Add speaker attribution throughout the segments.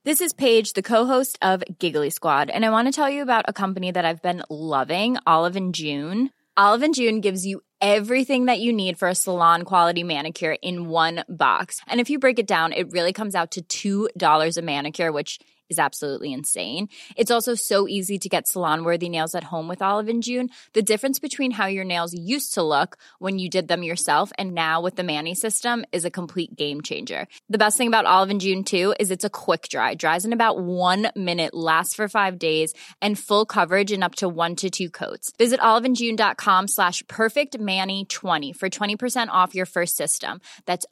Speaker 1: This is Paige, the co-host of Giggly Squad, and I want to tell you about a company that I've been loving, Olive & June. Olive & June gives you everything that you need for a salon-quality manicure in one box. And if you break it down, it really comes out to $2 a manicure, which is absolutely insane. It's also so easy to get salon-worthy nails at home with Olive & June. The difference between how your nails used to look when you did them yourself and now with the Mani system is a complete game changer. The best thing about Olive & June, too, is it's a quick dry. Dries in about 1 minute, lasts for 5 days, and full coverage in up to 1 to 2 coats. Visit oliveandjune.com/perfectmani20 for 20% off your first system. That's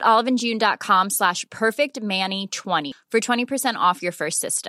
Speaker 1: oliveandjune.com/perfectmani20 for 20% off your first system.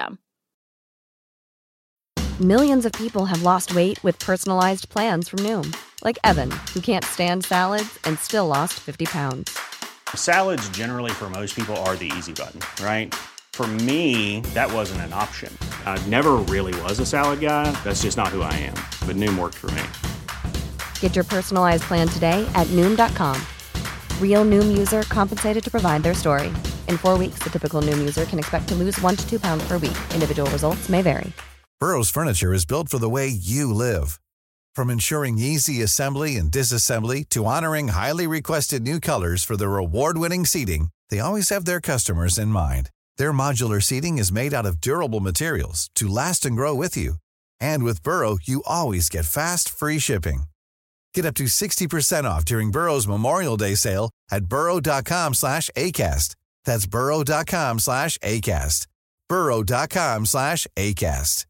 Speaker 2: Millions of people have lost weight with personalized plans from Noom. Like Evan, who can't stand salads and still lost 50 pounds.
Speaker 3: Salads generally for most people are the easy button, right? For me, that wasn't an option. I never really was a salad guy. That's just not who I am. But Noom worked for me.
Speaker 2: Get your personalized plan today at Noom.com. Real Noom user compensated to provide their story. In 4 weeks, the typical Noom user can expect to lose 1 to 2 pounds per week. Individual results may vary.
Speaker 4: Burrow's furniture is built for the way you live. From ensuring easy assembly and disassembly to honoring highly requested new colors for their award-winning seating, they always have their customers in mind. Their modular seating is made out of durable materials to last and grow with you. And with Burrow, you always get fast, free shipping. Get up to 60% off during Burrow's Memorial Day sale at burrow.com/ACAST. That's burrow.com/ACAST. burrow.com/ACAST.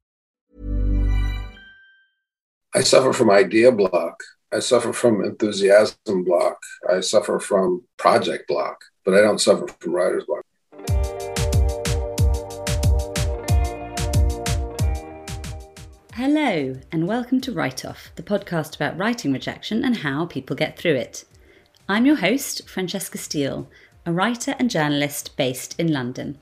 Speaker 5: I suffer from idea block. I suffer from enthusiasm block. I suffer from project block, but I don't suffer from writer's block.
Speaker 6: Hello, and welcome to Write Off, the podcast about writing rejection and how people get through it. I'm your host, Francesca Steele, a writer and journalist based in London.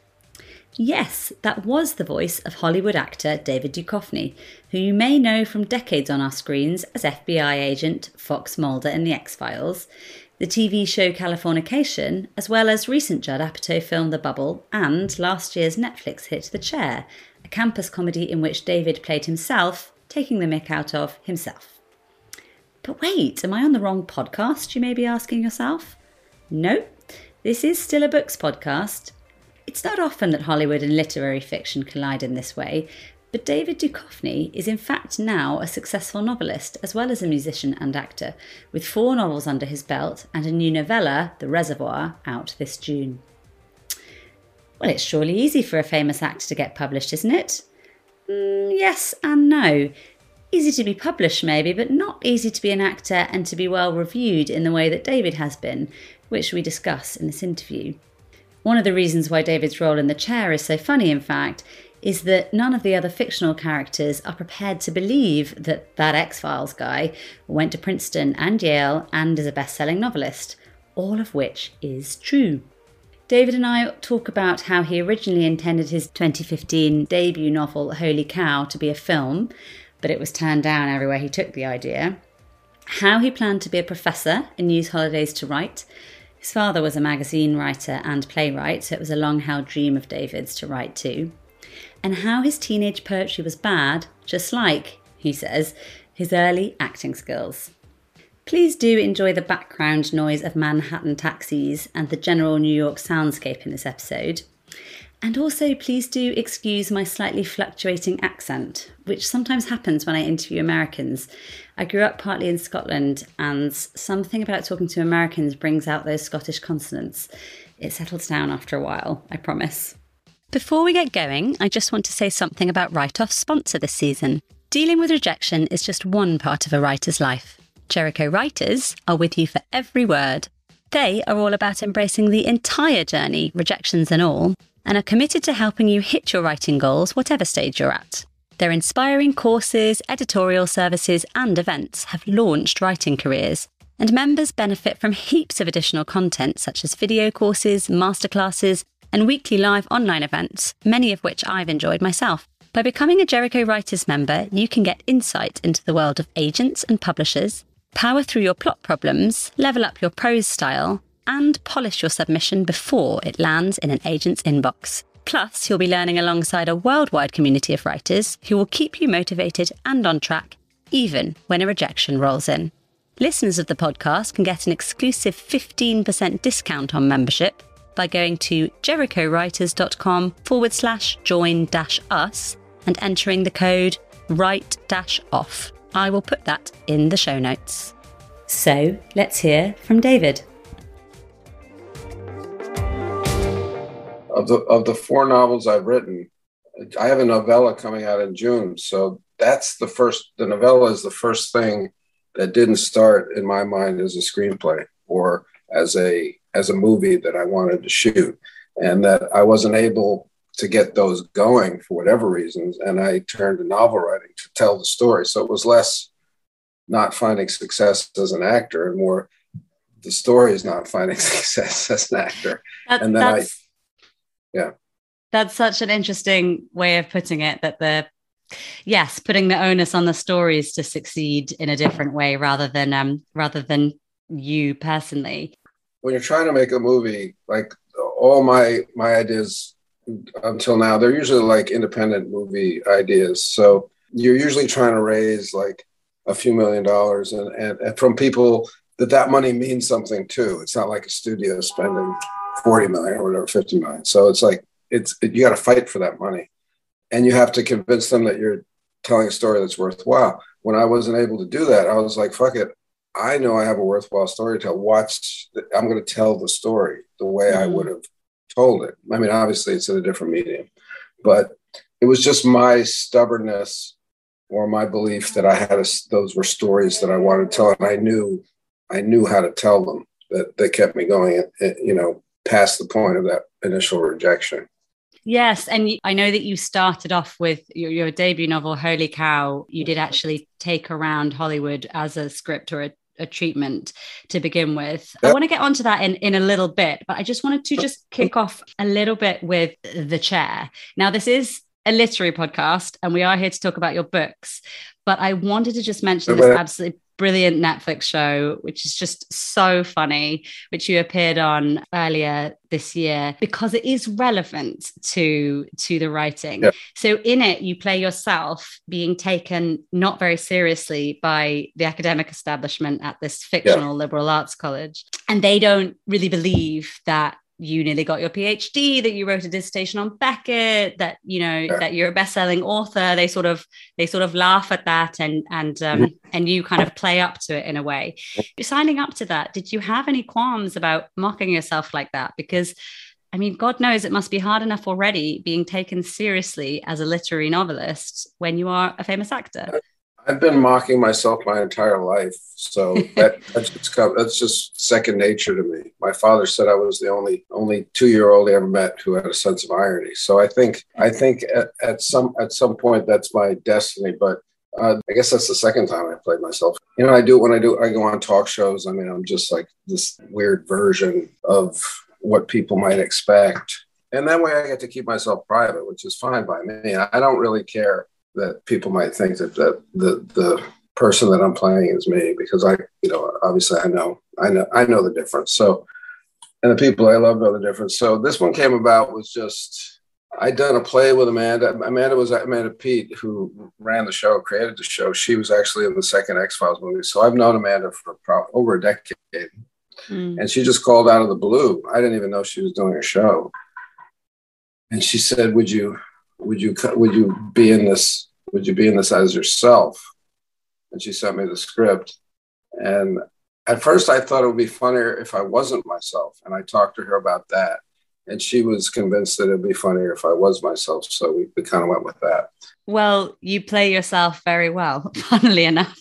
Speaker 6: Yes, that was the voice of Hollywood actor David Duchovny, who you may know from decades on our screens as FBI agent Fox Mulder in The X-Files, the TV show Californication, as well as recent Judd Apatow film The Bubble, and last year's Netflix hit The Chair, a campus comedy in which David played himself, taking the mick out of himself. But wait, am I on the wrong podcast, you may be asking yourself? No, this is still a books podcast. It's not often that Hollywood and literary fiction collide in this way, but David Duchovny is in fact now a successful novelist as well as a musician and actor, with 4 novels under his belt and a new novella, The Reservoir, out this June. Well, it's surely easy for a famous actor to get published, isn't it? Yes and no. Easy to be published maybe, but not easy to be an actor and to be well reviewed in the way that David has been, which we discuss in this interview. One of the reasons why David's role in The Chair is so funny, in fact, is that none of the other fictional characters are prepared to believe that that X-Files guy went to Princeton and Yale and is a best-selling novelist, all of which is true. David and I talk about how he originally intended his 2015 debut novel, Holy Cow, to be a film, but it was turned down everywhere he took the idea, how he planned to be a professor and use holidays to write. His father was a magazine writer and playwright, so it was a long-held dream of David's to write too. And how his teenage poetry was bad, just like, he says, his early acting skills. Please do enjoy the background noise of Manhattan taxis and the general New York soundscape in this episode. And also please do excuse my slightly fluctuating accent, which sometimes happens when I interview Americans. I grew up partly in Scotland, and something about talking to Americans brings out those Scottish consonants. It settles down after a while, I promise. Before we get going, I just want to say something about Write Off's sponsor this season. Dealing with rejection is just one part of a writer's life. Jericho Writers are with you for every word. They are all about embracing the entire journey, rejections and all, and are committed to helping you hit your writing goals, whatever stage you're at. Their inspiring courses, editorial services and events have launched writing careers, and members benefit from heaps of additional content such as video courses, masterclasses and weekly live online events, many of which I've enjoyed myself. By becoming a Jericho Writers member, you can get insight into the world of agents and publishers, power through your plot problems, level up your prose style, and polish your submission before it lands in an agent's inbox. Plus, you'll be learning alongside a worldwide community of writers who will keep you motivated and on track, even when a rejection rolls in. Listeners of the podcast can get an exclusive 15% discount on membership by going to jerichowriters.com/join-us and entering the code write-off. I will put that in the show notes. So let's hear from David.
Speaker 5: Of the 4 novels I've written, I have a novella coming out in June. So that's the novella is the first thing that didn't start in my mind as a screenplay or as a movie that I wanted to shoot, and that I wasn't able to get those going for whatever reasons. And I turned to novel writing to tell the story. So it was less not finding success as an actor and more the story is not finding success as an actor.
Speaker 6: That's such an interesting way of putting it, that putting the onus on the stories to succeed in a different way rather than you personally.
Speaker 5: When you're trying to make a movie, like all my ideas until now, they're usually like independent movie ideas. So you're usually trying to raise like a few $1 million and from people that money means something too. It's not like a studio spending 40 million or whatever, 50 million. So it's like, you got to fight for that money and you have to convince them that you're telling a story that's worthwhile. When I wasn't able to do that, I was like, fuck it. I know I have a worthwhile story to tell. I'm going to tell the story the way I would have told it. I mean, obviously it's in a different medium, but it was just my stubbornness or my belief that those were stories that I wanted to tell. And I knew how to tell them that kept me going, past the point of that initial rejection.
Speaker 6: Yes. And I know that you started off with your debut novel, Holy Cow. You did actually take around Hollywood as a script or a treatment to begin with. Yep. I want to get onto that in a little bit, but I just wanted to kick off a little bit with The Chair. Now, this is a literary podcast and we are here to talk about your books, but I wanted to just mention this absolutely brilliant Netflix show, which is just so funny, which you appeared on earlier this year, because it is relevant to the writing. Yeah. So in it, you play yourself being taken not very seriously by the academic establishment at this fictional liberal arts college. And they don't really believe that you nearly got your PhD, that you wrote a dissertation on Beckett, that that you're a best-selling author. They sort of laugh at that, and you kind of play up to it in a way. Signing up to that, did you have any qualms about mocking yourself like that? Because I mean, God knows it must be hard enough already being taken seriously as a literary novelist when you are a famous actor.
Speaker 5: I've been mocking myself my entire life. So that's just second nature to me. My father said I was the only 2-year-old I ever met who had a sense of irony. So I think at some point that's my destiny. But I guess that's the second time I played myself. I do when I go on talk shows. I mean, I'm just like this weird version of what people might expect. And that way I get to keep myself private, which is fine by me. I don't really care that people might think that the person that I'm playing is me, because obviously I know the difference. So, and the people I love know the difference. So this one came about was just, I'd done a play with Amanda. Amanda Peet, who ran the show, created the show. She was actually in the second X-Files movie. So I've known Amanda for over a decade. And she just called out of the blue. I didn't even know she was doing a show. And she said, would you be in this? Would you be in this as yourself? And she sent me the script. And at first I thought it would be funnier if I wasn't myself. And I talked to her about that. And she was convinced that it'd be funnier if I was myself. So we kind of went with that.
Speaker 6: Well, you play yourself very well, funnily enough.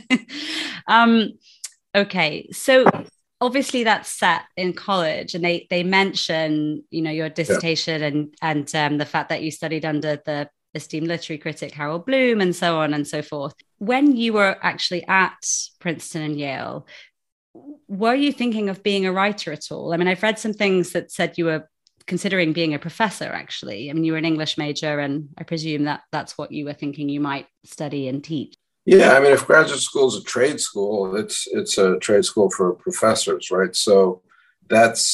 Speaker 6: Okay. So obviously that's set in college, and they mention, your dissertation and the fact that you studied under the esteemed literary critic Harold Bloom and so on and so forth. When you were actually at Princeton and Yale, were you thinking of being a writer at all? I mean, I've read some things that said you were considering being a professor, actually. I mean, you were an English major, and I presume that that's what you were thinking you might study and teach.
Speaker 5: Yeah, I mean, if graduate school is a trade school, it's a trade school for professors, right? So that's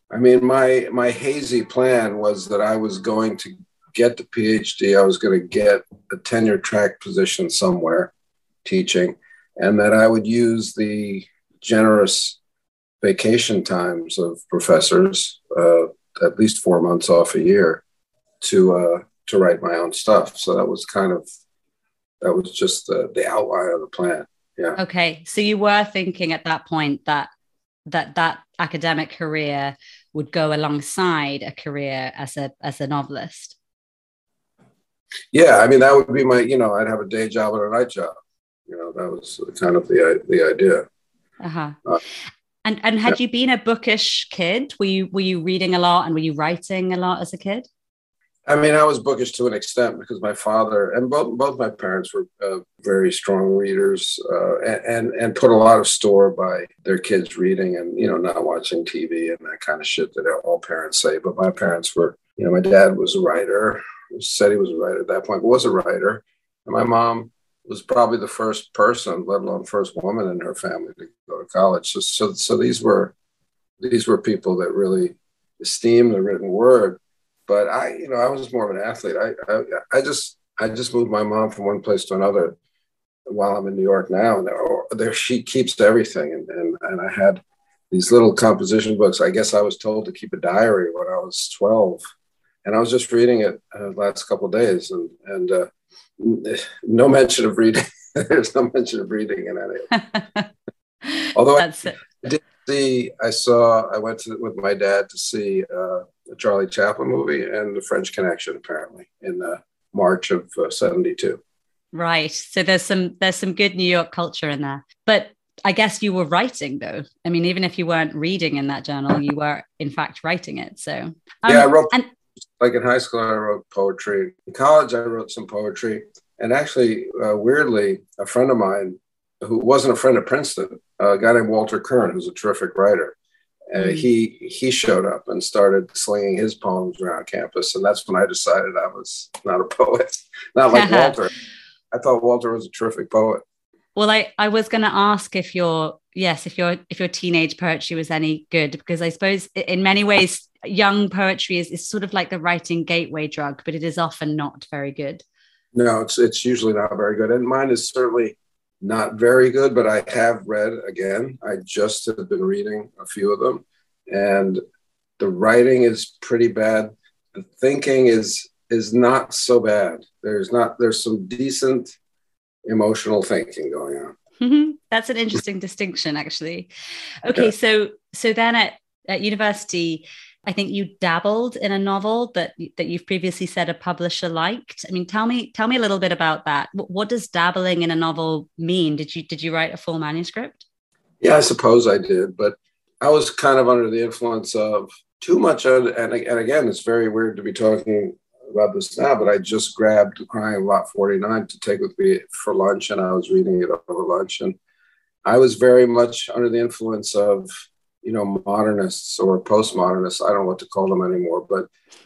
Speaker 5: I mean, my hazy plan was that I was going to get the PhD. I was going to get a tenure track position somewhere teaching, and that I would use the generous vacation times of professors, at least 4 months off a year, to write my own stuff. So that was just the outline of the plan. Yeah.
Speaker 6: Okay. So you were thinking at that point that academic career would go alongside a career as a novelist.
Speaker 5: Yeah. I mean, that would be I'd have a day job and a night job. That was kind of the idea.
Speaker 6: Uh-huh. And had you been a bookish kid? Were you reading a lot and were you writing a lot as a kid?
Speaker 5: I mean, I was bookish to an extent because my father and both my parents were very strong readers and put a lot of store by their kids reading and, not watching TV and that kind of shit that all parents say. But my parents were, my dad was a writer, said he was a writer at that point, but was a writer. And my mom was probably the first person, let alone first woman in her family to go to college. So these were people that really esteemed the written word. But I was more of an athlete. I just moved my mom from one place to another while I'm in New York now. And there she keeps everything. And I had these little composition books. I guess I was told to keep a diary when I was 12. And I was just reading it the last couple of days. And no mention of reading. There's no mention of reading in any of it. Although I went with my dad to see the Charlie Chaplin movie and The French Connection, apparently, in March of 72.
Speaker 6: Right. So there's some good New York culture in there. But I guess you were writing, though. I mean, even if you weren't reading in that journal, you were, in fact, writing it. So
Speaker 5: yeah, I wrote, like in high school, I wrote poetry. In college, I wrote some poetry. And actually, weirdly, a friend of mine who wasn't a friend at Princeton, a guy named Walter Kern, who's a terrific writer, he showed up and started slinging his poems around campus. And that's when I decided I was not a poet, not like Walter. I thought Walter was a terrific poet.
Speaker 6: Well, I was going to ask if your teenage poetry was any good, because I suppose in many ways, young poetry is sort of like the writing gateway drug, but it is often not very good.
Speaker 5: No, it's usually not very good. And mine is certainly not very good, but I have read again. I just have been reading a few of them, and the writing is pretty bad. The thinking is not so bad. There's some decent emotional thinking going on.
Speaker 6: Mm-hmm. That's an interesting distinction, actually. Okay, yeah. So then at university, I think you dabbled in a novel that you've previously said a publisher liked. I mean, tell me a little bit about that. What does dabbling in a novel mean? Did you write a full manuscript?
Speaker 5: Yeah, I suppose I did, but I was kind of under the influence of too much. And again, it's very weird to be talking about this now, but I just grabbed Crying Lot 49 to take with me for lunch, and I was reading it over lunch, and I was very much under the influence of modernists or postmodernists. I don't know what to call them anymore, but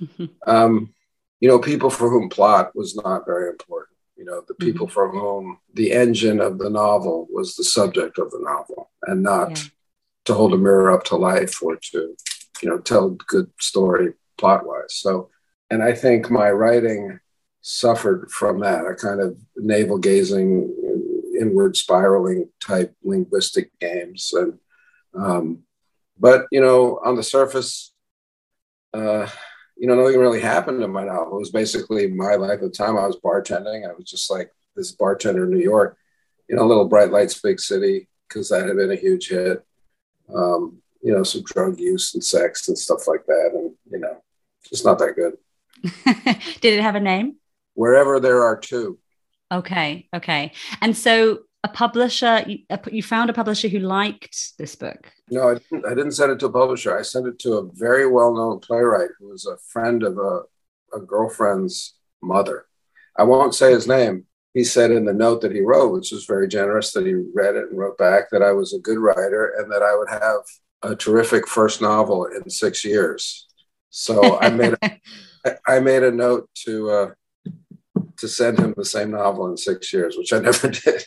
Speaker 5: people for whom plot was not very important. The people for whom the engine of the novel was the subject of the novel, and not to hold a mirror up to life or to tell a good story plot wise. So. And I think my writing suffered from that, a kind of navel-gazing, inward spiraling type linguistic games. And but on the surface, nothing really happened in my novel. It was basically my life at the time. I was bartending. I was just like this bartender in New York, little bright lights, big city, because that had been a huge hit. Some drug use and sex and stuff like that, and just not that good.
Speaker 6: Did it have a name?
Speaker 5: Wherever There Are Two.
Speaker 6: Okay. And so a publisher, you found a publisher who liked this book?
Speaker 5: No, I didn't send it to a publisher. I sent it to a very well-known playwright who was a friend of a girlfriend's mother. I won't say his name. He said in the note that he wrote, which was very generous, that he read it and wrote back that I was a good writer and that I would have a terrific first novel in 6 years. So I made a note to send him the same novel in 6 years, which I never did.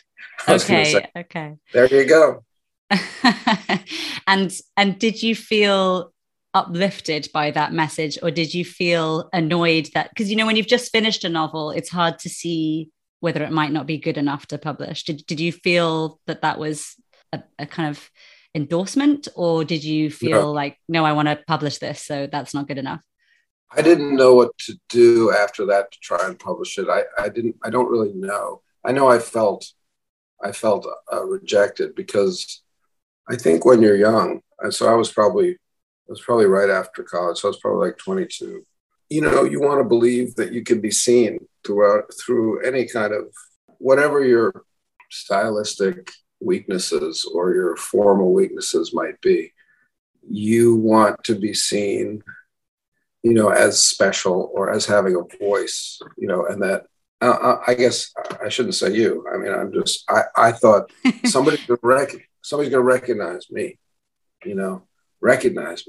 Speaker 6: Okay.
Speaker 5: There you go.
Speaker 6: And did you feel uplifted by that message, or did you feel annoyed that, because, you know, when you've just finished a novel, it's hard to see whether it might not be good enough to publish. Did you feel that was a kind of endorsement, or did you feel like, no, I want to publish this, so that's not good enough?
Speaker 5: I didn't know what to do after that to try and publish it. I don't really know. I know I felt rejected, because I think when you're young, and so I was probably right after college. So I was probably like 22. You know, you want to believe that you can be seen through any kind of, whatever your stylistic weaknesses or your formal weaknesses might be. You want to be seen, you know, as special or as having a voice, you know, and that, I guess I shouldn't say you. I mean, I thought somebody's going to recognize me, you know, recognize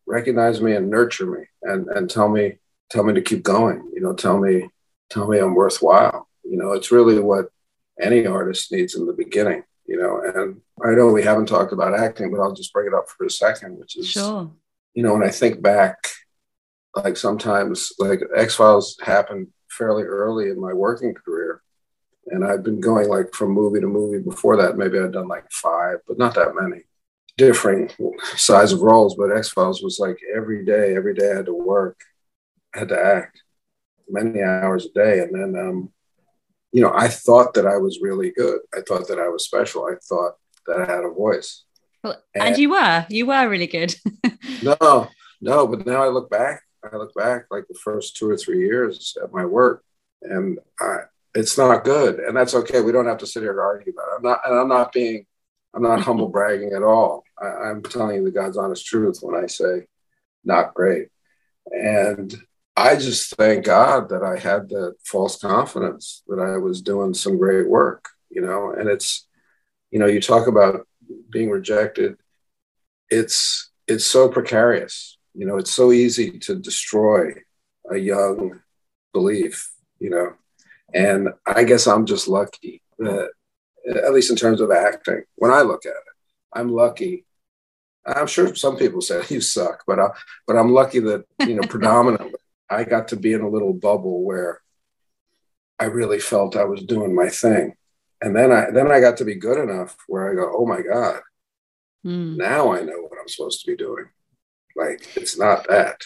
Speaker 5: me and nurture me and tell me to keep going, you know, tell me I'm worthwhile. You know, it's really what any artist needs in the beginning, you know. And I know we haven't talked about acting, but I'll just bring it up for a second, which is,
Speaker 6: sure.
Speaker 5: You know, when I think back, like sometimes, like X-Files happened fairly early in my working career. And I've been going like from movie to movie before that. Maybe I'd done like 5, but not that many differing size of roles. But X-Files was like every day I had to work, I had to act many hours a day. And then, you know, I thought that I was really good. I thought that I was special. I thought that I had a voice.
Speaker 6: Well, and you were really good.
Speaker 5: No, but now I look back like the first 2 or 3 years at my work, and it's not good. And that's okay. We don't have to sit here and argue about it. I'm not humble bragging at all. I'm telling you the God's honest truth when I say not great. And I just thank God that I had the false confidence that I was doing some great work, you know. And it's, you know, you talk about being rejected. It's so precarious, you know. It's so easy to destroy a young belief, you know. And I guess I'm just lucky that, at least in terms of acting, when I look at it, I'm lucky. I'm sure some people say you suck, but I'm lucky that, you know, predominantly I got to be in a little bubble where I really felt I was doing my thing. And then I got to be good enough where I go, oh my God, now I know what I'm supposed to be doing. Like, it's not that.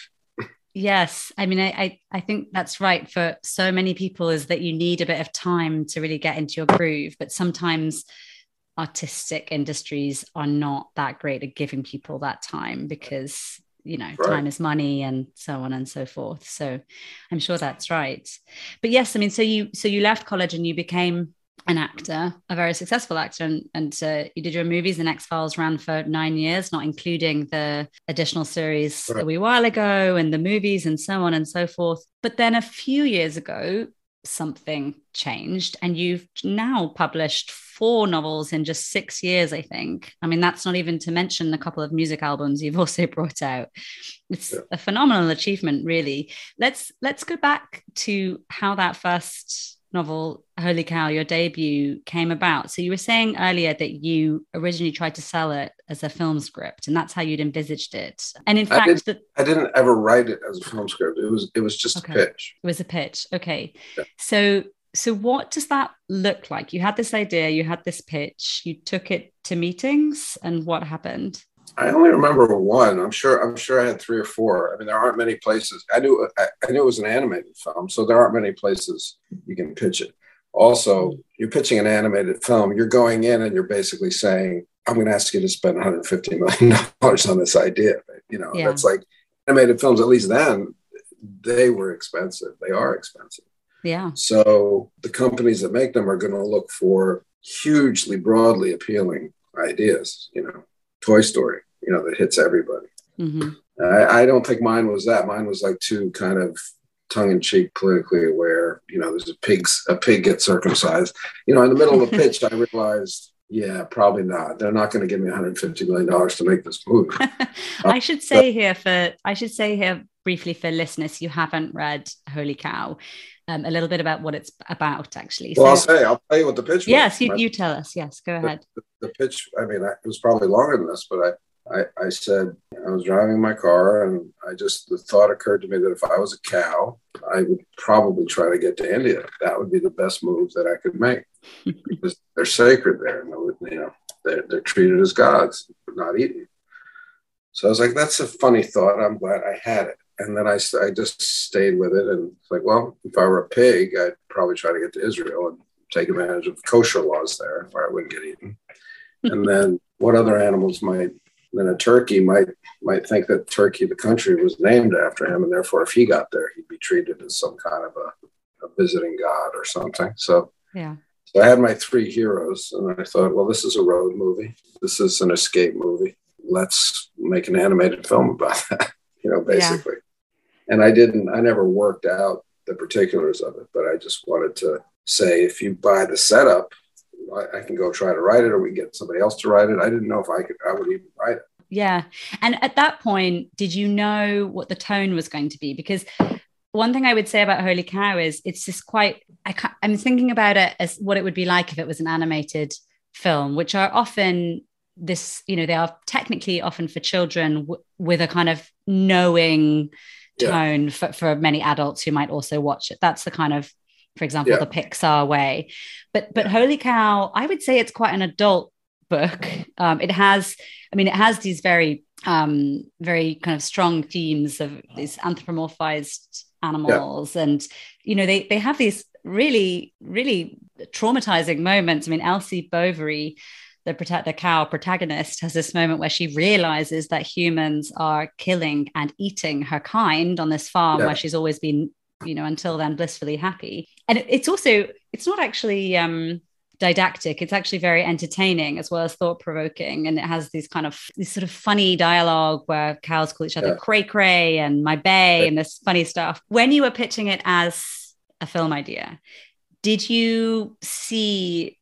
Speaker 6: Yes. I mean, I think that's right for so many people, is that you need a bit of time to really get into your groove. But sometimes artistic industries are not that great at giving people that time, because, you know, right, time is money and so on and so forth. So I'm sure that's right. But yes, I mean, so you left college and you became an actor, a very successful actor, and you did your movies. And X-Files ran for 9 years, not including the additional series a wee while ago and the movies and so on and so forth. But then a few years ago, something changed, and you've now published 4 novels in just 6 years, I think. I mean, that's not even to mention a couple of music albums you've also brought out. It's a phenomenal achievement, really. Let's go back to how that first novel, Holy Cow, your debut, came about. So you were saying earlier that you originally tried to sell it as a film script, and that's how you'd envisaged it. And in fact,
Speaker 5: I didn't ever write it as a film script. It was just a pitch.
Speaker 6: It was a pitch. Okay. Yeah. So what does that look like? You had this idea, you had this pitch, you took it to meetings, and what happened?
Speaker 5: I only remember one. I'm sure I had 3 or 4. I mean, there aren't many places. I knew it was an animated film, so there aren't many places you can pitch it. Also, you're pitching an animated film. You're going in and you're basically saying, I'm going to ask you to spend $150 million on this idea. You know, That's like animated films. At least then, they were expensive. They are expensive.
Speaker 6: Yeah.
Speaker 5: So the companies that make them are going to look for hugely broadly appealing ideas, you know. Toy Story, you know, that hits everybody. Mm-hmm. I don't think mine was that. Mine was like too kind of tongue-in-cheek, politically aware. You know, there's a pig gets circumcised. You know, in the middle of a pitch, I realized, yeah, probably not. They're not going to give me $150 million to make this movie.
Speaker 6: I should say here briefly for listeners who haven't read Holy Cow, a little bit about what it's about, actually.
Speaker 5: Well, I'll tell you what the pitch was.
Speaker 6: Yes, you tell us. Yes, go ahead.
Speaker 5: The pitch, I mean, it was probably longer than this, but I said, I was driving my car and the thought occurred to me that if I was a cow, I would probably try to get to India. That would be the best move that I could make because they're sacred there. They're treated as gods, but not eaten. So I was like, that's a funny thought. I'm glad I had it. And then I just stayed with it. And it's like, well, if I were a pig, I'd probably try to get to Israel and take advantage of kosher laws there where I wouldn't get eaten. And then what other animals then a turkey might think that Turkey, the country, was named after him. And therefore, if he got there, he'd be treated as some kind of a visiting god or something. So I had my three heroes. And I thought, well, this is a road movie. This is an escape movie. Let's make an animated film about that, basically. And I never worked out the particulars of it, but I just wanted to say, if you buy the setup, I can go try to write it, or we get somebody else to write it. I didn't know if I would even write it.
Speaker 6: Yeah. And at that point, did you know what the tone was going to be? Because one thing I would say about Holy Cow is it's just I'm thinking about it as what it would be like if it was an animated film, which are often they are technically often for children with a kind of knowing tone for many adults who might also watch it. That's the kind of, for example, the Pixar way. But Holy Cow, I would say it's quite an adult book. It has these very, very kind of strong themes of these anthropomorphized animals. And, they have these really, really traumatizing moments. I mean, Elsie Bovary, the cow protagonist, has this moment where she realizes that humans are killing and eating her kind on this farm where she's always been, until then, blissfully happy. And it's not actually didactic. It's actually very entertaining as well as thought-provoking. And it has this sort of funny dialogue where cows call each other cray cray and my bay and this funny stuff. When you were pitching it as a film idea, did you see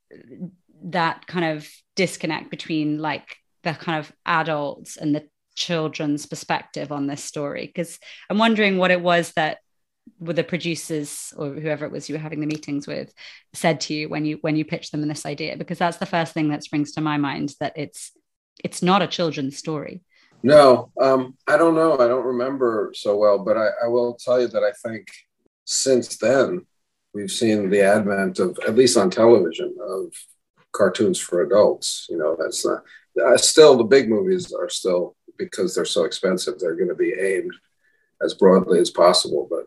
Speaker 6: that kind of disconnect between like the kind of adults and the children's perspective on this story? Because I'm wondering what it was that the producers or whoever it was you were having the meetings with said to you when you pitched them in this idea, because that's the first thing that springs to my mind, that it's not a children's story.
Speaker 5: No, I don't know. I don't remember so well, but I will tell you that I think since then we've seen the advent of, at least on television, of cartoons for adults. That's not still, the big movies are still, because they're so expensive, they're going to be aimed as broadly as possible. But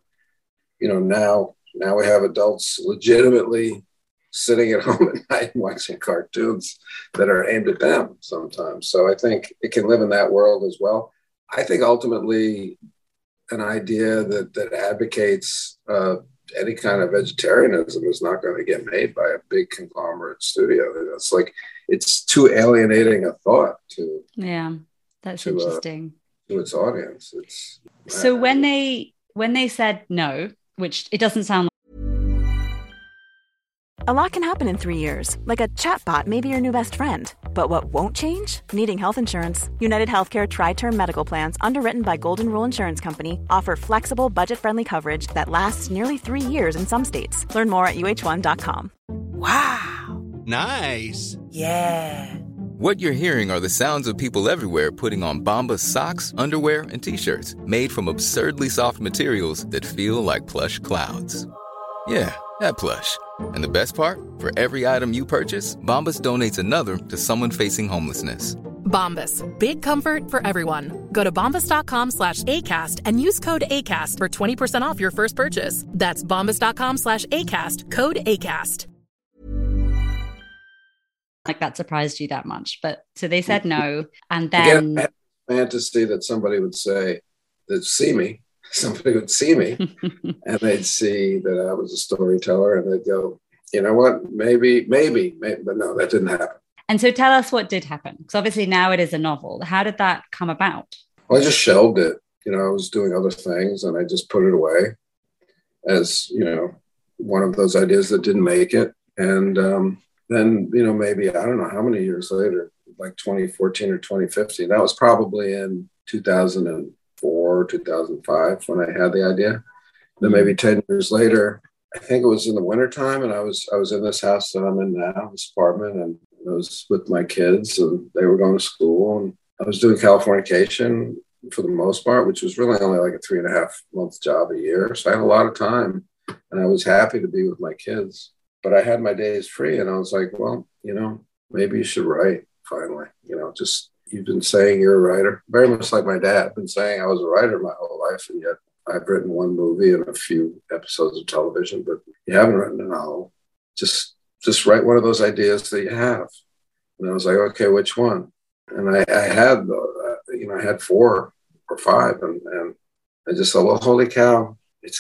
Speaker 5: now we have adults legitimately sitting at home at night watching cartoons that are aimed at them sometimes. So I think it can live in that world as well. I think ultimately an idea that advocates any kind of vegetarianism is not going to get made by a big conglomerate studio. It's too alienating a thought to.
Speaker 6: Yeah, that's interesting.
Speaker 5: To its audience.
Speaker 6: So when they said no, which it doesn't sound like.
Speaker 7: A lot can happen in 3 years, like a chatbot may be your new best friend. But what won't change? Needing health insurance. United Healthcare Tri-Term Medical Plans, underwritten by Golden Rule Insurance Company, offer flexible, budget-friendly coverage that lasts nearly 3 years in some states. Learn more at uh1.com.
Speaker 8: Wow. Nice.
Speaker 9: Yeah.
Speaker 10: What you're hearing are the sounds of people everywhere putting on Bombas socks, underwear, and T-shirts made from absurdly soft materials that feel like plush clouds. Yeah, that plush. And the best part? For every item you purchase, Bombas donates another to someone facing homelessness.
Speaker 11: Bombas. Big comfort for everyone. Go to bombas.com/ACAST and use code ACAST for 20% off your first purchase. That's bombas.com/ACAST. Code ACAST.
Speaker 6: Like that surprised you that much, but so they said no, and then
Speaker 5: I had a fantasy that somebody would say, somebody would see me and they'd see that I was a storyteller and they'd go, you know what, maybe, but no, that didn't happen.
Speaker 6: And so tell us what did happen, because obviously now it is a novel. How did that come about?
Speaker 5: Well, I just shelved it. I was doing other things and I just put it away as, one of those ideas that didn't make it. And then, maybe, I don't know how many years later, like 2014 or 2015, that was probably in 2004, 2005 when I had the idea. Then maybe 10 years later, I think it was in the wintertime, and I was in this house that I'm in now, this apartment, and I was with my kids and they were going to school, and I was doing Californication for the most part, which was really only like a 3.5-month job a year. So I had a lot of time and I was happy to be with my kids, but I had my days free and I was like, well, maybe you should write finally, just, you've been saying you're a writer, very much like my dad. I've been saying I was a writer my whole life, and yet I've written one movie and a few episodes of television, but you haven't written a novel. Just write one of those ideas that you have. And I was like, okay, which one? And I had, I had 4 or 5, and I just thought, well, holy cow, it's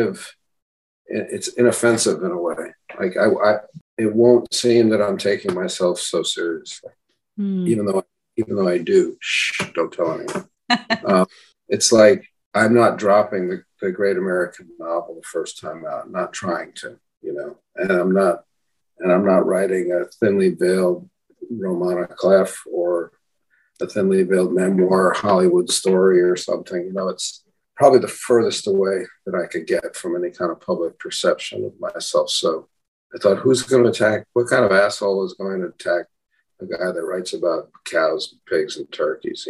Speaker 5: inoffensive in a way. Like it won't seem that I'm taking myself so seriously, even though I do. Shh, don't tell anyone. It's like I'm not dropping the great American novel the first time out. I'm not trying to, and I'm not writing a thinly veiled roman à clef or a thinly veiled memoir Hollywood story or something. It's probably the furthest away that I could get from any kind of public perception of myself. So I thought, who's going to attack? What kind of asshole is going to attack a guy that writes about cows, pigs, and turkeys?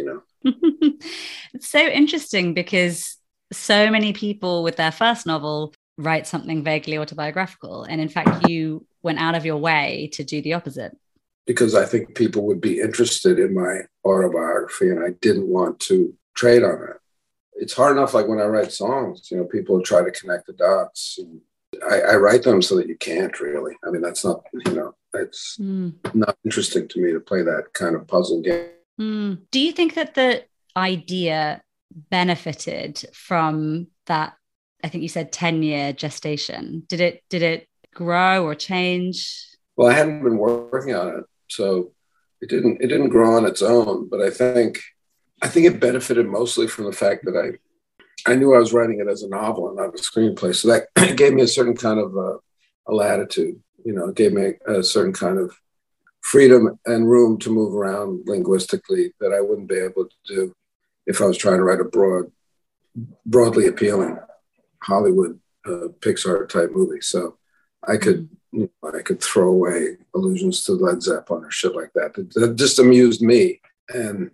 Speaker 6: It's so interesting because so many people with their first novel write something vaguely autobiographical, and in fact, you went out of your way to do the opposite.
Speaker 5: Because I think people would be interested in my autobiography, and I didn't want to trade on it. It's hard enough, like when I write songs, people try to connect the dots. And I write them so that you can't really. I mean, that's not, it's not interesting to me to play that kind of puzzle game.
Speaker 6: Do you think that the idea benefited from that, I think you said 10-year gestation? Did it grow or change?
Speaker 5: Well, I hadn't been working on it, so it didn't grow on its own. But I think it benefited mostly from the fact that I knew I was writing it as a novel and not a screenplay. So that gave me a certain kind of a latitude. It gave me a certain kind of freedom and room to move around linguistically that I wouldn't be able to do if I was trying to write a broadly appealing Hollywood Pixar type movie. So I could throw away allusions to Led Zeppelin or shit like that. That just amused me, and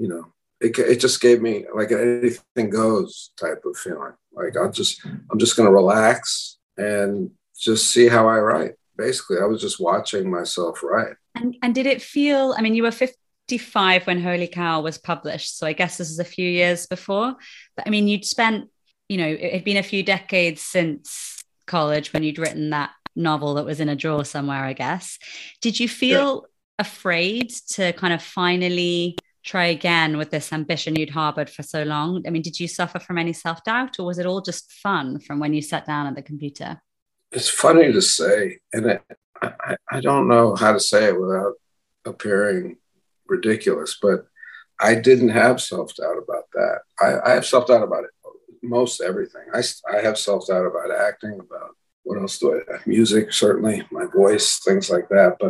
Speaker 5: it just gave me like an anything goes type of feeling. Like I'm just going to relax and just see how I write. Basically, I was just watching myself write.
Speaker 6: And did it feel? I mean, you were 55 when Holy Cow was published, so I guess this is a few years before. But I mean, you'd spent, it had been a few decades since college when you'd written that novel that was in a drawer somewhere, I guess. Did you feel afraid to kind of finally try again with this ambition you'd harbored for so long? I mean, did you suffer from any self-doubt, or was it all just fun from when you sat down at the computer?
Speaker 5: It's funny to say, and I don't know how to say it without appearing ridiculous, but I didn't have self-doubt about that. I have self-doubt about it, most everything. I have self-doubt about acting, about what else do I have? Music, certainly, my voice, things like that. But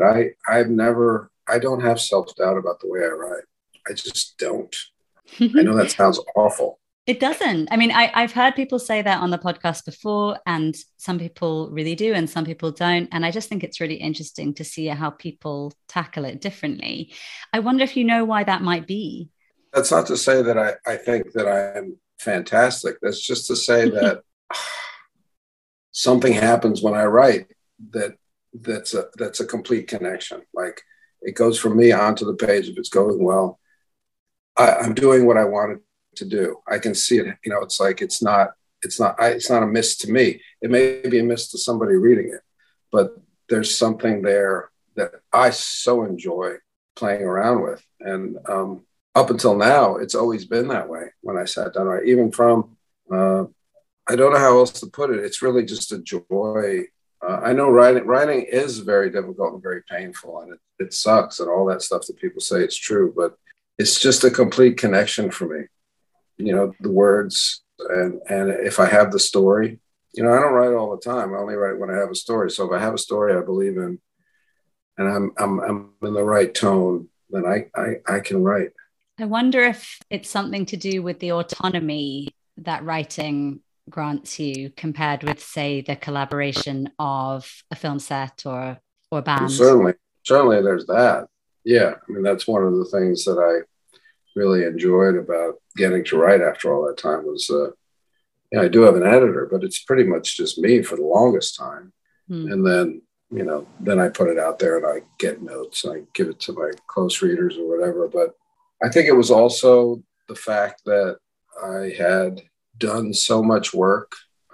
Speaker 5: I don't have self-doubt about the way I write. I just don't. I know that sounds awful.
Speaker 6: It doesn't. I mean, I've heard people say that on the podcast before, and some people really do and some people don't. And I just think it's really interesting to see how people tackle it differently. I wonder if you know why that might be.
Speaker 5: That's not to say that I think that I am fantastic. That's just to say that something happens when I write that's a complete connection. Like it goes from me onto the page if it's going well. I'm doing what I wanted to do. I can see it. It's like it's not a miss to me. It may be a miss to somebody reading it, but there's something there that I so enjoy playing around with. And up until now, it's always been that way when I sat down. Right, even from I don't know how else to put it. It's really just a joy. I know writing is very difficult and very painful, and it sucks and all that stuff that people say it's true, but it's just a complete connection for me. The words and if I have the story, I don't write all the time. I only write when I have a story. So if I have a story I believe in and I'm in the right tone, then I can write.
Speaker 6: I wonder if it's something to do with the autonomy that writing grants you compared with, say, the collaboration of a film set or band.
Speaker 5: Well, certainly there's that. Yeah. I mean, that's one of the things that really enjoyed about getting to write after all that time was, I do have an editor, but it's pretty much just me for the longest time. And then, then I put it out there and I get notes and I give it to my close readers or whatever. But I think it was also the fact that I had done so much work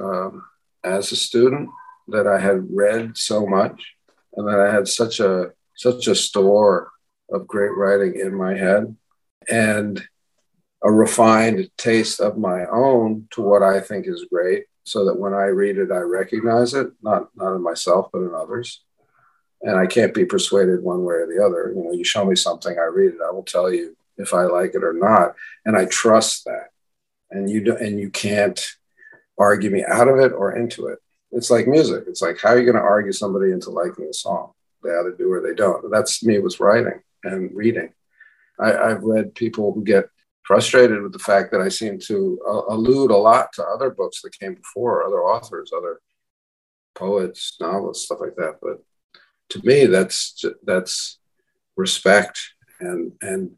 Speaker 5: as a student, that I had read so much, and that I had such a store of great writing in my head, and a refined taste of my own to what I think is great, so that when I read it, I recognize it, not in myself, but in others. And I can't be persuaded one way or the other. You show me something, I read it, I will tell you if I like it or not. And I trust that. And you can't argue me out of it or into it. It's like music. It's like, how are you going to argue somebody into liking a song? They either do or they don't. That's me with writing and reading. I've read people who get frustrated with the fact that I seem to allude a lot to other books that came before, other authors, other poets, novelists, stuff like that. But to me, that's respect, and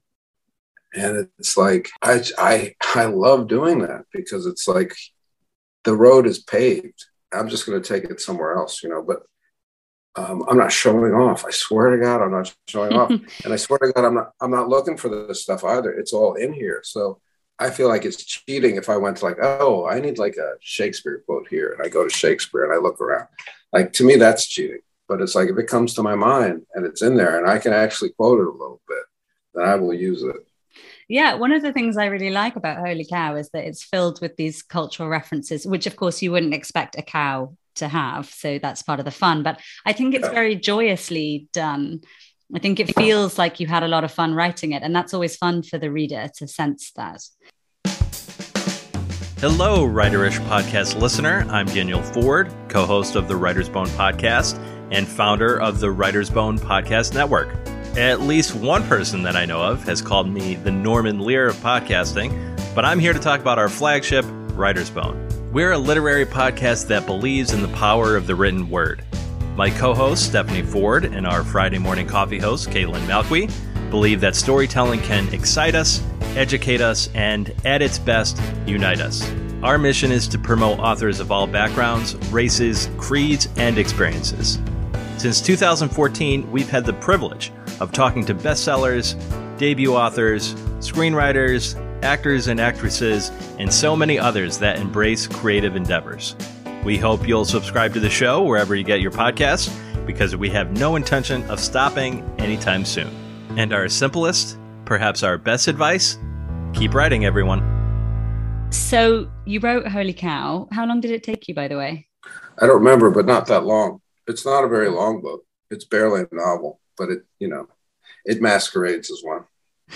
Speaker 5: it's like I love doing that, because it's like the road is paved. I'm just going to take it somewhere else, but I'm not showing off. I swear to God, I'm not showing off. And I swear to God, I'm not looking for this stuff either. It's all in here. So I feel like it's cheating if I went to I need like a Shakespeare quote here. And I go to Shakespeare and I look around. Like, to me, that's cheating. But it's like, if it comes to my mind and it's in there and I can actually quote it a little bit, then I will use it.
Speaker 6: Yeah, one of the things I really like about Holy Cow is that it's filled with these cultural references, which of course you wouldn't expect a cow to have. So that's part of the fun. But I think it's very joyously done. I think it feels like you had a lot of fun writing it. And that's always fun for the reader to sense that.
Speaker 9: Hello, Writerish podcast listener. I'm Daniel Ford, co-host of the Writer's Bone podcast and founder of the Writer's Bone podcast network. At least one person that I know of has called me the Norman Lear of podcasting, but I'm here to talk about our flagship, Writer's Bone. We're a literary podcast that believes in the power of the written word. My co-host, Stephanie Ford, and our Friday morning coffee host, Caitlin Malqui, believe that storytelling can excite us, educate us, and, at its best, unite us. Our mission is to promote authors of all backgrounds, races, creeds, and experiences. Since 2014, we've had the privilege of talking to bestsellers, debut authors, screenwriters, actors and actresses, and so many others that embrace creative endeavors. We hope you'll subscribe to the show wherever you get your podcasts, because we have no intention of stopping anytime soon. And our simplest, perhaps our best advice, keep writing, everyone.
Speaker 6: So you wrote Holy Cow. How long did it take you, by the way?
Speaker 5: I don't remember, but not that long. It's not a very long book. It's barely a novel, but it masquerades as one.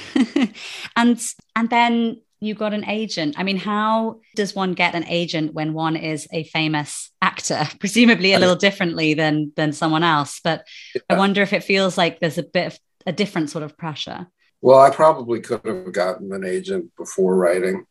Speaker 6: And then you got an agent. I mean, how does one get an agent when one is a famous actor? Presumably a little differently than someone else, but yeah. I wonder if it feels like there's a bit of a different sort of pressure.
Speaker 5: Well, I probably could have gotten an agent before writing,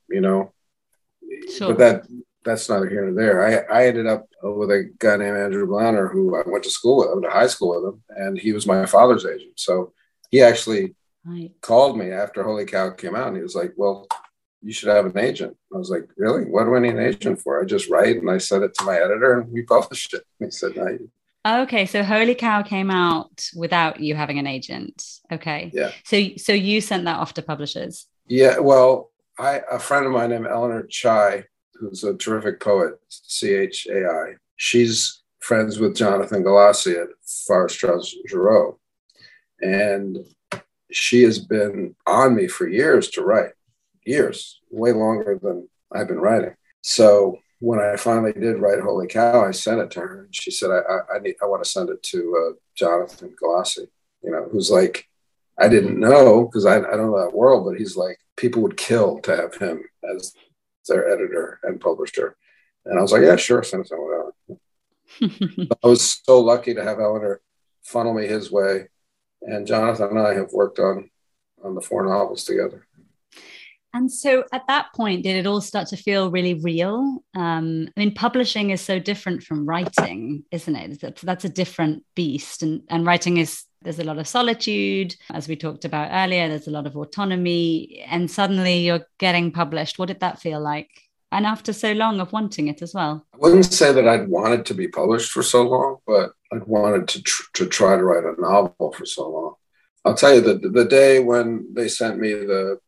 Speaker 6: Sure.
Speaker 5: But that's neither here nor there. I ended up with a guy named Andrew Blanner, who I went to school with, I went to high school with him, and he was my father's agent. So he actually called me after Holy Cow came out, and he was like, well, you should have an agent. I was like, really? What do I need an agent for? I just write, and I sent it to my editor, and we published it. And he said, no.
Speaker 6: Okay, so Holy Cow came out without you having an agent. Okay.
Speaker 5: Yeah.
Speaker 6: So you sent that off to publishers?
Speaker 5: Yeah, well, a friend of mine named Eleanor Chai, who's a terrific poet, Chai. She's friends with Jonathan Galassi at Farrar, Straus Giroux. And she has been on me for years to write. Years, way longer than I've been writing. So when I finally did write Holy Cow, I sent it to her. And she said, I want to send it to Jonathan Galassi, who's like, I didn't know, because I don't know that world, but he's like, people would kill to have him as their editor and publisher. And I was like, yeah, sure, send it to him. I was so lucky to have Eleanor funnel me his way. And Jonathan and I have worked on the 4 novels together.
Speaker 6: And so at that point, did it all start to feel really real? I mean, publishing is so different from writing, isn't it? That's a different beast. And writing is There's a lot of solitude, as we talked about earlier. There's a lot of autonomy, and suddenly you're getting published. What did that feel like? And after so long of wanting it as well.
Speaker 5: I wouldn't say that I'd wanted to be published for so long, but I'd wanted to try to write a novel for so long. I'll tell you that the day when they sent me the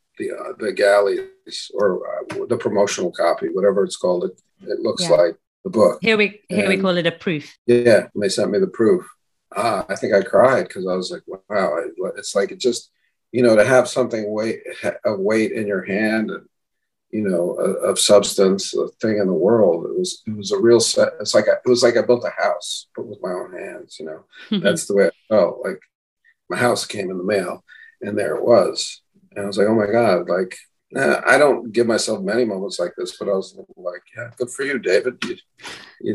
Speaker 5: galleys, or the promotional copy, whatever it's called, it looks like the book.
Speaker 6: Here we call it a proof.
Speaker 5: Yeah, when they sent me the proof, I think I cried, because I was like, wow, it's like, it just, to have something of weight in your hand, and of substance, a thing in the world. It was a real set. It was like I built a house, but with my own hands. That's the way it felt. Like my house came in the mail, and there it was. And I was like, oh my God, like, I don't give myself many moments like this, but I was like, yeah, good for you, David. You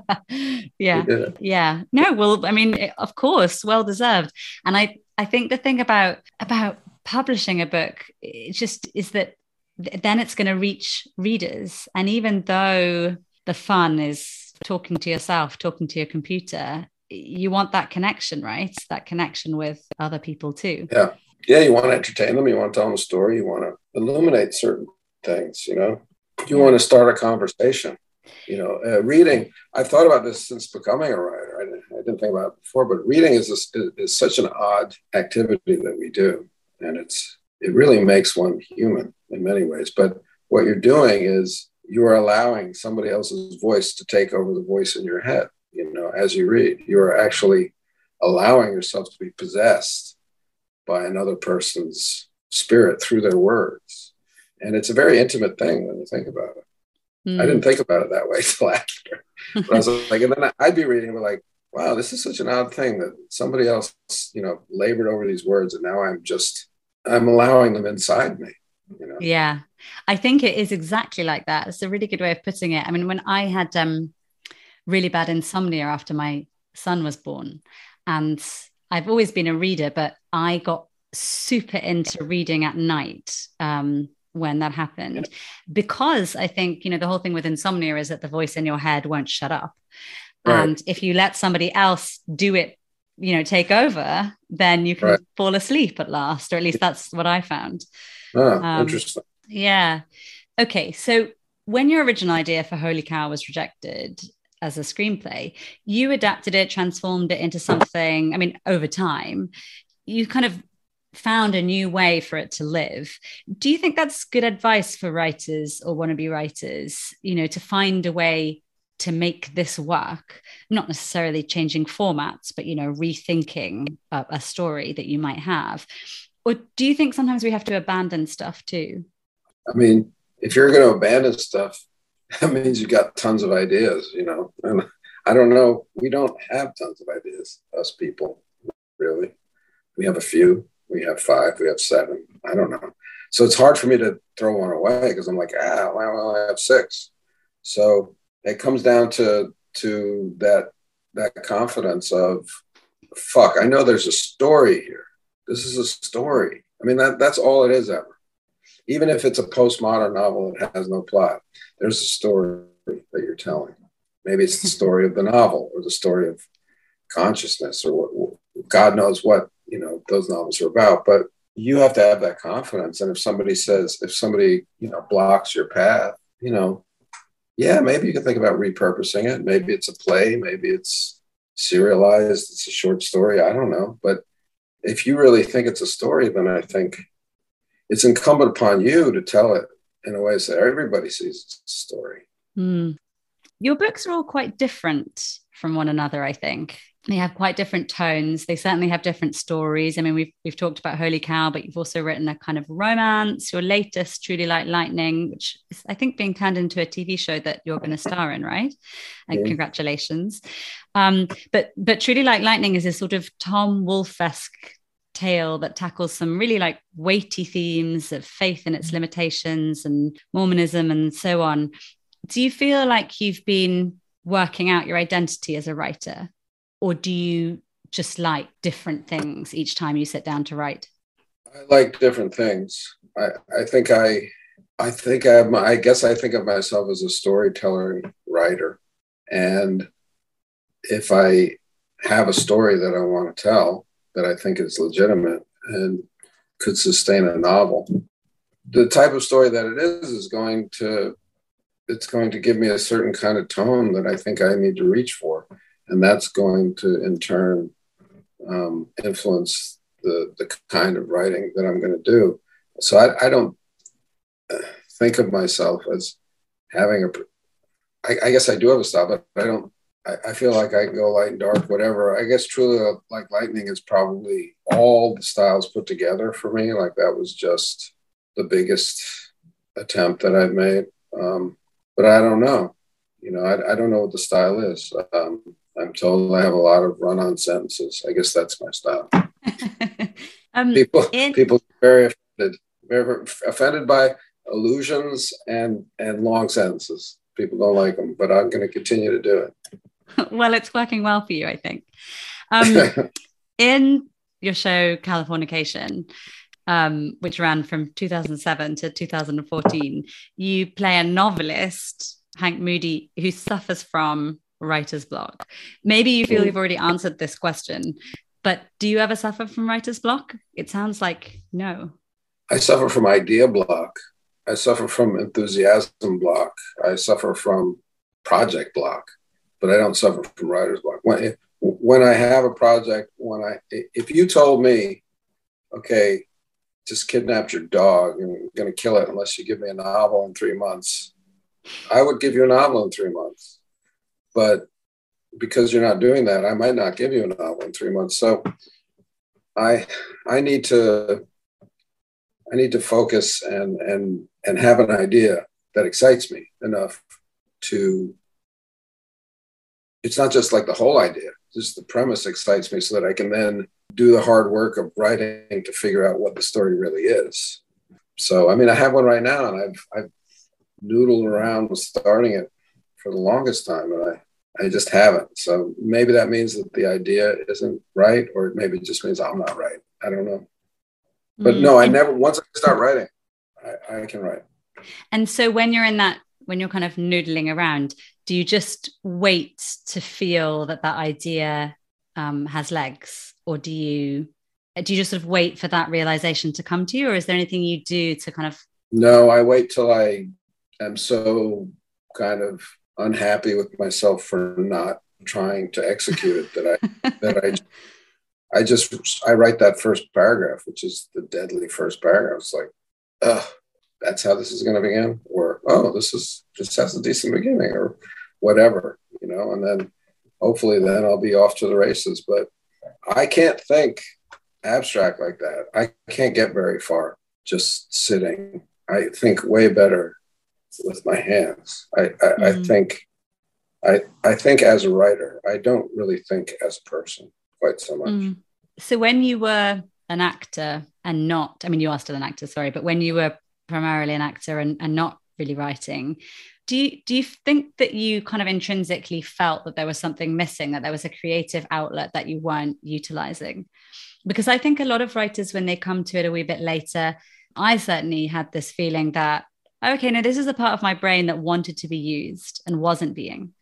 Speaker 6: yeah.
Speaker 5: You did it.
Speaker 6: Yeah. No, well, I mean, of course, well deserved. And I think the thing about publishing a book, it just is that then it's going to reach readers. And even though the fun is talking to yourself, talking to your computer, you want that connection, right? That connection with other people too.
Speaker 5: Yeah. Yeah, you want to entertain them. You want to tell them a story. You want to illuminate certain things, You want to start a conversation. Reading, I've thought about this since becoming a writer. I didn't think about it before, but reading is such an odd activity that we do. And it really makes one human in many ways. But what you're doing is you are allowing somebody else's voice to take over the voice in your head. As you read, you are actually allowing yourself to be possessed by another person's spirit through their words. And it's a very intimate thing when you think about it. I didn't think about it that way till after. But I was like, and then I'd be reading and be like, wow, this is such an odd thing that somebody else, labored over these words, and now I'm allowing them inside me.
Speaker 6: Yeah, I think it is exactly like that. It's a really good way of putting it. I mean, when I had really bad insomnia after my son was born, and I've always been a reader, but I got super into reading at night when that happened, because I think, the whole thing with insomnia is that the voice in your head won't shut up. Right. And if you let somebody else do it, take over, then you can fall asleep at last, or at least that's what I found.
Speaker 5: Interesting.
Speaker 6: Yeah. Okay. So when your original idea for Holy Cow was rejected as a screenplay, you adapted it, transformed it into something, over time, you kind of found a new way for it to live. Do you think that's good advice for writers or wannabe writers, to find a way to make this work, not necessarily changing formats, but, rethinking a story that you might have? Or do you think sometimes we have to abandon stuff too?
Speaker 5: If you're going to abandon stuff, that means you got tons of ideas, and I don't know. We don't have tons of ideas, us people, really. We have a few, we have 5, we have 7. I don't know. So it's hard for me to throw one away, because I'm like, well, I have 6. So it comes down to that confidence of, fuck, I know there's a story here. This is a story. That's all it is ever. Even if it's a postmodern novel that has no plot, there's a story that you're telling. Maybe it's the story of the novel, or the story of consciousness, or what, God knows what, those novels are about. But you have to have that confidence. And if somebody blocks your path, yeah, maybe you can think about repurposing it. Maybe it's a play, maybe it's serialized, it's a short story. I don't know. But if you really think it's a story, then I think it's incumbent upon you to tell it in a way so everybody sees it's a story.
Speaker 6: Your books are all quite different from one another, I think. They have quite different tones. They certainly have different stories. We've talked about Holy Cow, but you've also written a kind of romance. Your latest, Truly Like Lightning, which is, I think, being turned into a TV show that you're going to star in, right? And congratulations. But Truly Like Lightning is this sort of Tom Wolfe-esque tale that tackles some really weighty themes of faith and its limitations and Mormonism and so on. Do you feel like you've been working out your identity as a writer, or do you just like different things each time you sit down to write?
Speaker 5: I like different things. I guess I think of myself as a storyteller and writer. And if I have a story that I want to tell, that I think is legitimate and could sustain a novel. The type of story that it is going to give me a certain kind of tone that I think I need to reach for. And that's going to, in turn, influence the kind of writing that I'm going to do. So I don't think of myself as having I guess I do have a style, but I feel like I can go light and dark, whatever. I guess Truly Like Lightning is probably all the styles put together for me. Like that was just the biggest attempt that I've made. But I don't know. I don't know what the style is. I'm told I have a lot of run-on sentences. I guess that's my style. People are very offended by allusions and long sentences. People don't like them, but I'm going to continue to do it.
Speaker 6: Well, it's working well for you, I think. In your show Californication, which ran from 2007 to 2014, you play a novelist, Hank Moody, who suffers from writer's block. Maybe you feel you've already answered this question, but do you ever suffer from writer's block? It sounds like no.
Speaker 5: I suffer from idea block. I suffer from enthusiasm block. I suffer from project block, but I don't suffer from writer's block. When I have a project, if you told me, okay, just kidnapped your dog and I'm going to kill it unless you give me a novel in 3 months, I would give you a novel in 3 months. But because you're not doing that, I might not give you a novel in 3 months. So I need to focus and have an idea that excites me enough to, it's not just like the whole idea, just the premise excites me so that I can then do the hard work of writing to figure out what the story really is. So, I mean, I have one right now and I've noodled around with starting it for the longest time and I just haven't. So maybe that means that the idea isn't right, or maybe it just means I'm not right. I don't know. But no, once I start writing, I can write.
Speaker 6: And so when you're kind of noodling around, do you just wait to feel that idea has legs? Or do you just sort of wait for that realization to come to you? Or is there anything you do to kind of... No,
Speaker 5: I wait till I am so kind of unhappy with myself for not trying to execute it that I write that first paragraph, which is the deadly first paragraph. It's like, that's how this is going to begin, or this has a decent beginning, or whatever, and then hopefully then I'll be off to the races. But I can't think abstract like that. I can't get very far just sitting. I think way better with my hands. I think as a writer. I don't really think as a person quite so much.
Speaker 6: So when you were an actor and not, I mean, you are still an actor, sorry, but when you were primarily an actor and not really writing, do you think that you kind of intrinsically felt that there was something missing, that there was a creative outlet that you weren't utilizing? Because I think a lot of writers, when they come to it a wee bit later, I certainly had this feeling that, okay, now this is a part of my brain that wanted to be used and wasn't being.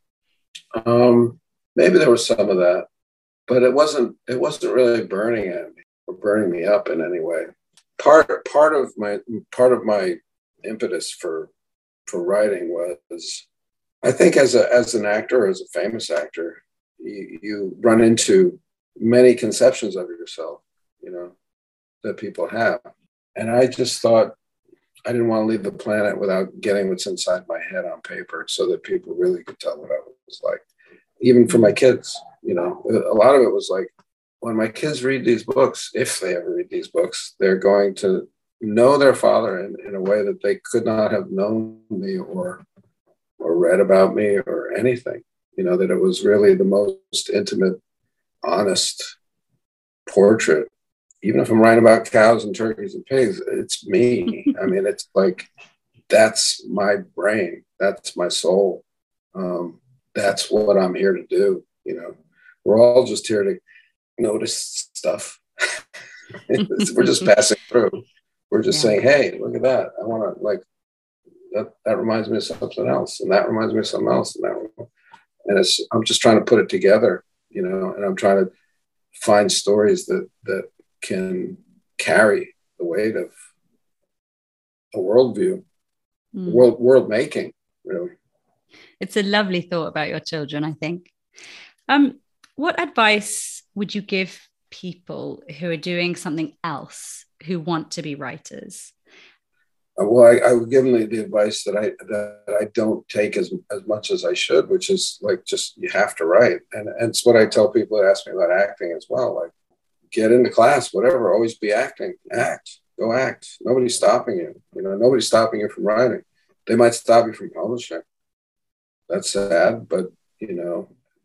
Speaker 5: Maybe there was some of that, but it wasn't really burning at me or burning me up in any way. Part of my impetus for writing was, I think as an actor, as a famous actor, you run into many conceptions of yourself, that people have. And I just thought I didn't want to leave the planet without getting what's inside my head on paper so that people really could tell what I was like. Even for my kids, a lot of it was like, when my kids read these books, if they ever read these books, they're going to know their father in a way that they could not have known me or read about me or anything. That it was really the most intimate, honest portrait. Even if I'm writing about cows and turkeys and pigs, it's me. I mean, it's like, that's my brain. That's my soul. That's what I'm here to do. We're all just here to notice stuff. We're just passing through. We're just saying, hey, look at that. I want to that reminds me of something else. And that reminds me of something else. And I'm just trying to put it together, and I'm trying to find stories that can carry the weight of a worldview, world making, really.
Speaker 6: It's a lovely thought about your children, I think. What advice would you give people who are doing something else, who want to be writers?
Speaker 5: Well, I would give them the advice that I don't take as much as I should, which is like, just, you have to write. And it's what I tell people that ask me about acting as well. Like, get into class, whatever, always be acting, go act. Nobody's stopping you. Nobody's stopping you from writing. They might stop you from publishing. That's sad, but you know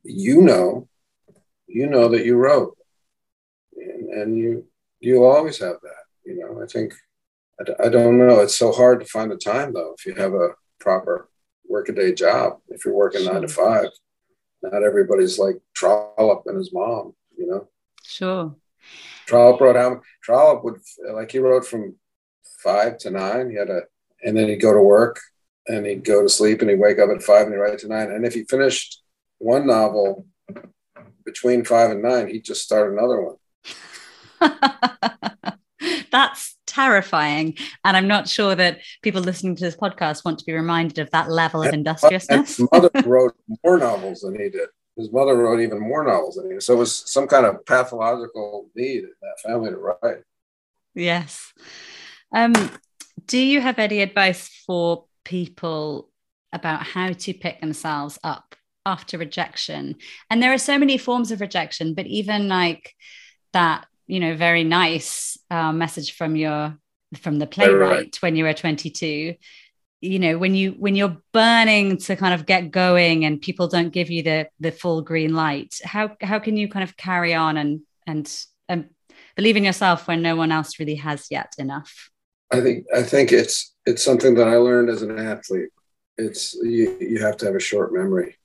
Speaker 5: that you wrote, and you always have that. I think, I don't know. It's so hard to find the time, though, if you have a proper workaday job. If you're working 9 to 5, not everybody's like Trollope and his mom.
Speaker 6: Sure.
Speaker 5: Trollope he wrote from 5 to 9. And then he'd go to work, and he'd go to sleep, and he'd wake up at 5 and he'd write to 9. And if he finished one novel between 5 and 9, he'd just start another one.
Speaker 6: That's terrifying. And I'm not sure that people listening to this podcast want to be reminded of that level of industriousness.
Speaker 5: His mother wrote more novels than he did. His mother wrote even more novels than he did. So it was some kind of pathological need in that family to write.
Speaker 6: Yes. Do you have any advice for people about how to pick themselves up after rejection? And there are so many forms of rejection, but even like that, very nice message from the playwright when you were 22, when you're burning to kind of get going and people don't give you the full green light, how can you kind of carry on and believe in yourself when no one else really has yet enough?
Speaker 5: I think it's something that I learned as an athlete. It's you have to have a short memory.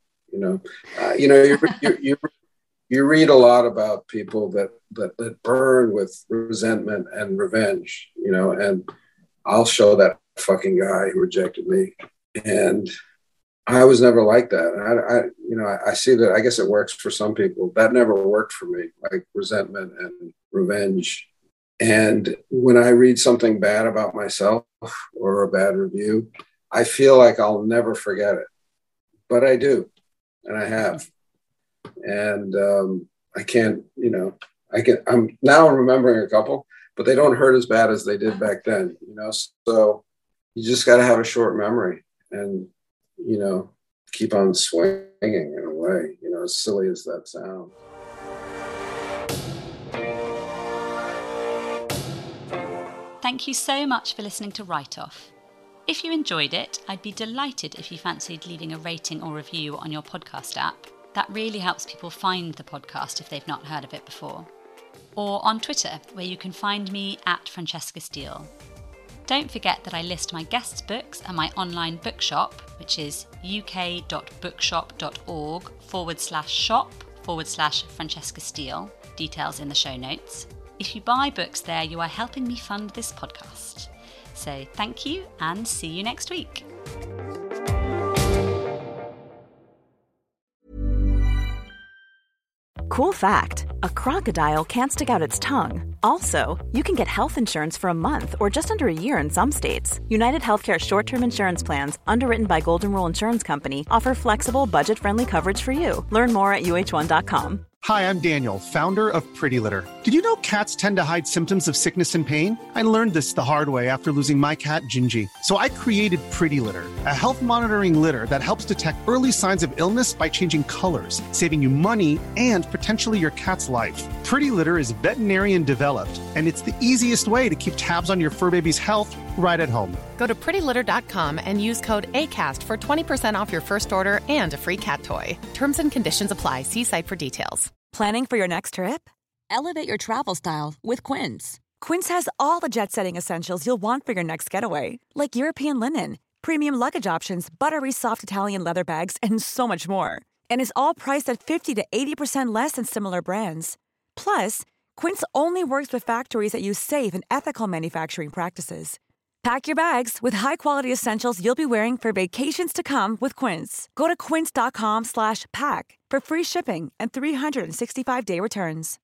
Speaker 5: You read a lot about people that burn with resentment and revenge. And I'll show that fucking guy who rejected me, and I was never like that. And I see that. I guess it works for some people. That never worked for me. Like resentment and revenge. And when I read something bad about myself or a bad review, I feel like I'll never forget it. But I do, and I have. And I can't, I'm now remembering a couple, but they don't hurt as bad as they did back then, So you just got to have a short memory and, keep on swinging in a way, as silly as that sounds.
Speaker 6: Thank you so much for listening to Write Off. If you enjoyed it, I'd be delighted if you fancied leaving a rating or review on your podcast app. That really helps people find the podcast if they've not heard of it before. Or on Twitter, where you can find me at Francesca Steele. Don't forget that I list my guests' books and my online bookshop, which is uk.bookshop.org/shop/Francesca Steele. Details in the show notes. If you buy books there, you are helping me fund this podcast. So thank you and see you next week.
Speaker 7: Cool fact, a crocodile can't stick out its tongue. Also, you can get health insurance for a month or just under a year in some states. United Healthcare short-term insurance plans, underwritten by Golden Rule Insurance Company, offer flexible, budget-friendly coverage for you. Learn more at uh1.com.
Speaker 12: Hi, I'm Daniel, founder of Pretty Litter. Did you know cats tend to hide symptoms of sickness and pain? I learned this the hard way after losing my cat, Gingy. So I created Pretty Litter, a health monitoring litter that helps detect early signs of illness by changing colors, saving you money and potentially your cat's life. Pretty Litter is veterinarian developed, and it's the easiest way to keep tabs on your fur baby's health right at home.
Speaker 11: Go to prettylitter.com and use code ACAST for 20% off your first order and a free cat toy. Terms and conditions apply. See site for details.
Speaker 7: Planning for your next trip?
Speaker 13: Elevate your travel style with Quince.
Speaker 7: Quince has all the jet-setting essentials you'll want for your next getaway, like European linen, premium luggage options, buttery soft Italian leather bags, and so much more. And is all priced at 50 to 80% less than similar brands. Plus, Quince only works with factories that use safe and ethical manufacturing practices. Pack your bags with high-quality essentials you'll be wearing for vacations to come with Quince. Go to quince.com/pack for free shipping and 365-day returns.